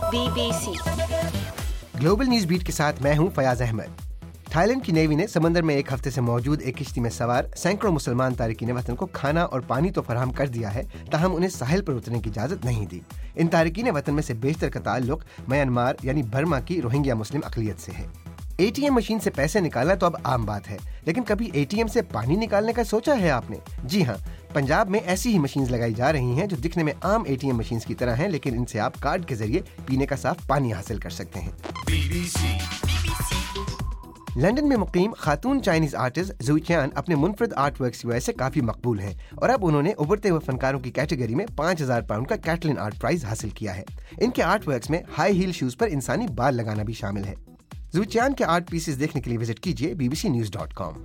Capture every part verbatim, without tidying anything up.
Be B C global news beat کے ساتھ میں ہوں فیاض احمد۔ تھائی لینڈ کی نیوی نے سمندر میں ایک ہفتے سے موجود ایک کشتی میں سوار سینکڑوں مسلمان تارکین وطن کو کھانا اور پانی تو فراہم کر دیا ہے، تاہم انہیں ساحل پر اترنے کی اجازت نہیں دی۔ ان تارکین وطن میں سے بیشتر کا تعلق میانمار یعنی برما کی روہنگیا مسلم اقلیت سے ہے۔ اے ٹی ایم مشین سے پیسے نکالنا تو اب عام بات ہے، لیکن کبھی اے ٹی ایم سے پانی نکالنے کا سوچا ہے آپ نے؟ جی ہاں، پنجاب میں ایسی ہی مشینز لگائی جا رہی ہیں جو دکھنے میں عام اے ٹی ایم مشینز کی طرح ہیں، لیکن ان سے آپ کارڈ کے ذریعے پینے کا صاف پانی حاصل کر سکتے ہیں۔ بی بی سی لندن میں مقیم خاتون چائنیز آرٹسٹ زوئی چیان اپنے منفرد آرٹ ورکس کی وجہ سے کافی مقبول ہیں، اور اب انہوں نے ابھرتے ہوئے فنکاروں کی کیٹیگری میں پانچ ہزار پاؤنڈ کا کیٹلن آرٹ پرائز حاصل کیا ہے۔ ان کے آرٹ ورکس میں ہائی ہیل شوز پر انسانی بال لگانا بھی شامل ہے۔ زوئی چیان کے آرٹ پیسز دیکھنے کے لیے وزٹ کیجیے B B C news dot com.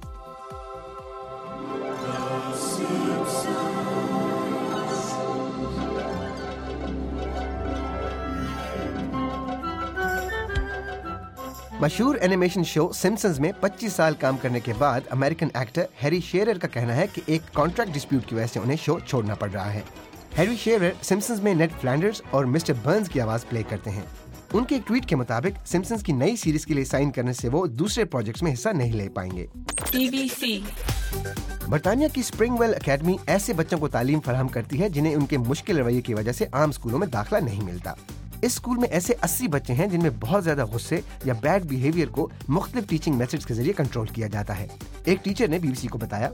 مشہور اینیمیشن شو سمپسنز میں پچیس سال کام کرنے کے بعد امریکن ایکٹر ہیری شیرر کا کہنا ہے کہ ایک کانٹریکٹ ڈسپیوٹ کی وجہ سے انہیں شو چھوڑنا پڑ رہا ہے۔ ہیری شیرر سمپسنز میں نیڈ فلینڈرز اور مسٹر برنز کی آواز پلے کرتے ہیں۔ ان کے ایک ٹویٹ کے مطابق سمپسنز کی نئی سیریز کے لیے سائن کرنے سے وہ دوسرے پروجیکٹس میں حصہ نہیں لے پائیں گے۔ بی بی سی برطانیہ کی اسپرنگ ویل اکیڈمی ایسے بچوں کو تعلیم فراہم کرتی ہے جنہیں ان کے مشکل رویے کی وجہ سے عام اسکولوں میں داخلہ نہیں ملتا۔ اس اسکول میں ایسے اسی بچے ہیں جن میں بہت زیادہ غصے یا بیڈ بیہیویئر کو مختلف ٹیچنگ میتھڈز کے ذریعے کنٹرول کیا جاتا ہے۔ ایک ٹیچر نے بی بی سی کو بتایا،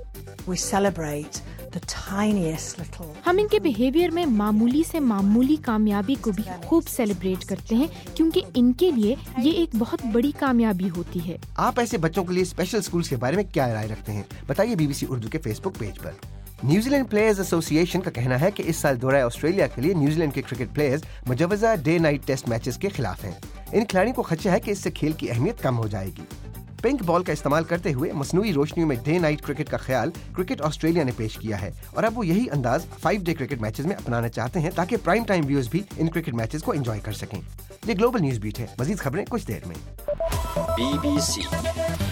ہم ان کے بیہیویئر میں معمولی سے معمولی کامیابی کو بھی خوب سیلیبریٹ کرتے ہیں، کیونکہ ان کے لیے یہ ایک بہت بڑی کامیابی ہوتی ہے۔ آپ ایسے بچوں کے لیے اسپیشل اسکولز کے بارے میں کیا رائے رکھتے ہیں؟ بتائیے بی بی سی اردو کے فیس بک پیج پر۔ New Zealand players association کا کہنا ہے کہ اس سال دورہ آسٹریلیا کے لیے نیوزی لینڈ کے کرکٹ پلیئرز مجوزہ ڈے نائٹ ٹیسٹ میچز کے خلاف ہیں۔ ان کھلاڑیوں کو خدشہ ہے کہ اس سے کھیل کی اہمیت کم ہو جائے گی۔ پنک بال کا استعمال کرتے ہوئے مصنوعی روشنیوں میں ڈے نائٹ کرکٹ کا خیال کرکٹ آسٹریلیا نے پیش کیا ہے، اور اب وہ یہی انداز فائیو ڈے کرکٹ میچز میں اپنانا چاہتے ہیں تاکہ پرائم ٹائم ویورز بھی ان کرکٹ میچز کو انجوائے کر سکیں۔ یہ گلوبل نیوز بیٹ ہے، مزید خبریں کچھ دیر میں۔ Be B C